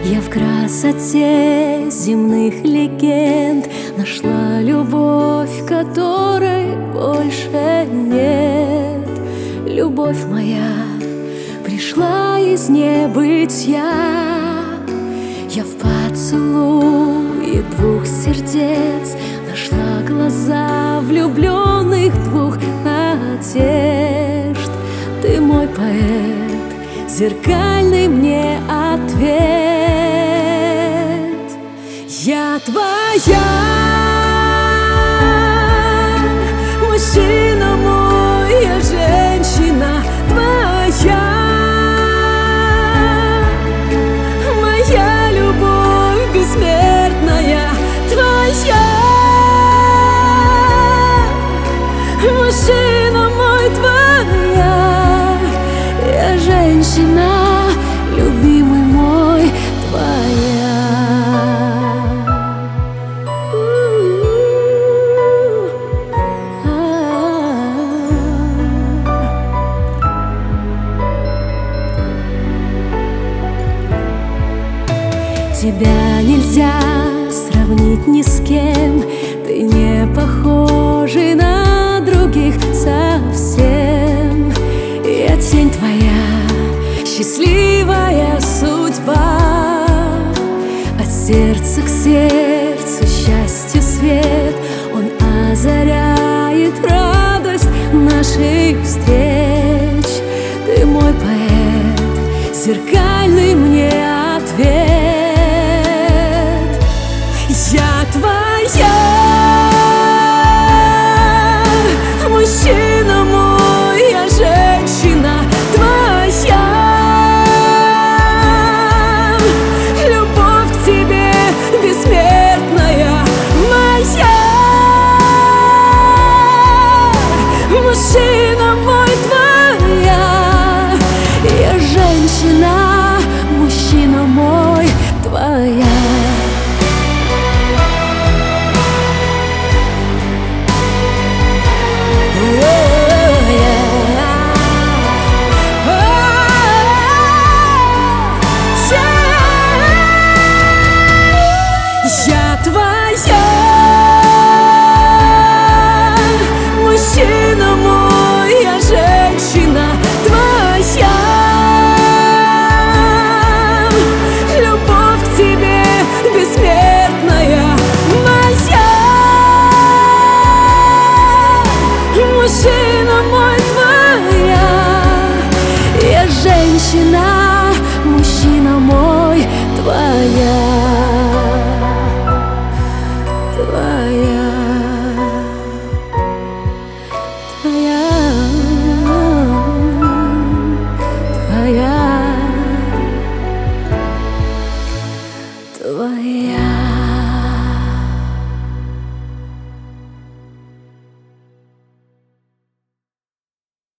Я в красоте земных легенд нашла любовь, которой больше нет. Любовь моя пришла из небытия. Я в поцелуе двух сердец нашла глаза влюбленных двух надежд. Ты мой поэт, зеркальный мне ответ. Я твоя, мужчина мой, я женщина твоя. Моя любовь бессмертная твоя. Мужчина мой, твоя. Я женщина, любимый мой, твоя. Тебя нельзя сравнить ни с кем. Ты не похожий на других совсем. Я тень твоя, счастливая судьба. От сердца к сердцу счастье свет, он озаряет радость наших встреч. Ты мой поэт, зеркальный мне ответ. Я твоя, мужчина мой, я женщина твоя. Любовь к тебе бессмертная моя. Мужчина мой, твоя. Я женщина, мужчина мой, твоя. Я твоя, мужчина мой, я женщина твоя. Любовь к тебе бессмертная моя. Мужчина мой, твоя. Я женщина, мужчина мой, твоя. Твоя, твоя, твоя, твоя.